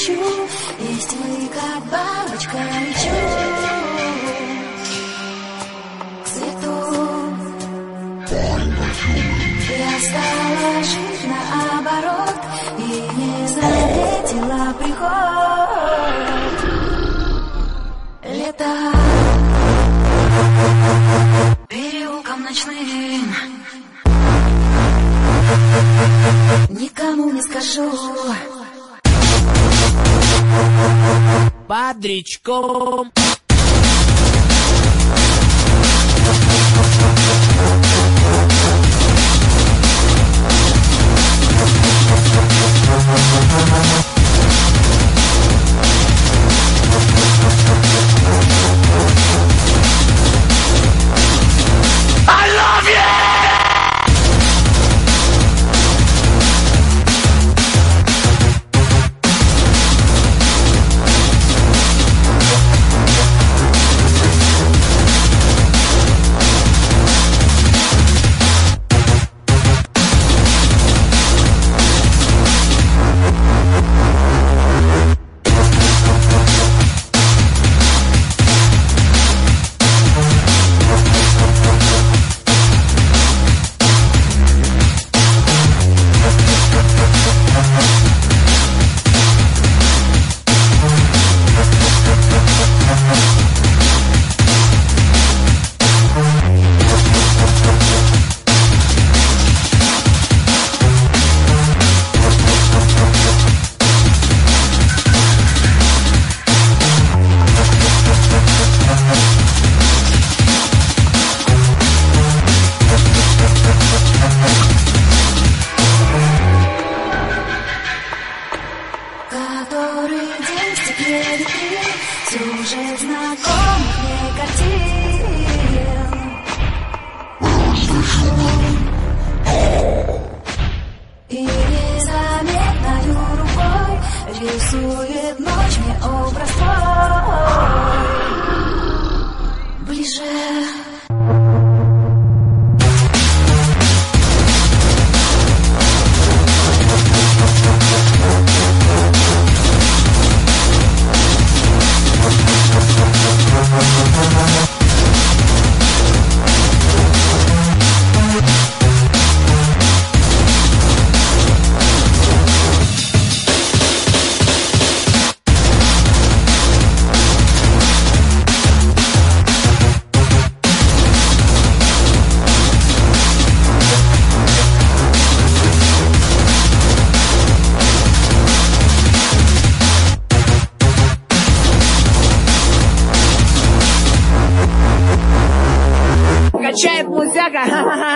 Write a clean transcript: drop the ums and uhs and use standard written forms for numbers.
ищу, есть вы, как бабочка, лечу к свету. Я стала жить наоборот и не заметила приход лета. Переулком ночным никому не скажу. Под речком I love you! Который день в стекле витрин, сюжет знакомых мне картин. И незаметною рукой рисует ночь мне образ твой. Ближе. качает музяка, ха-ха-ха.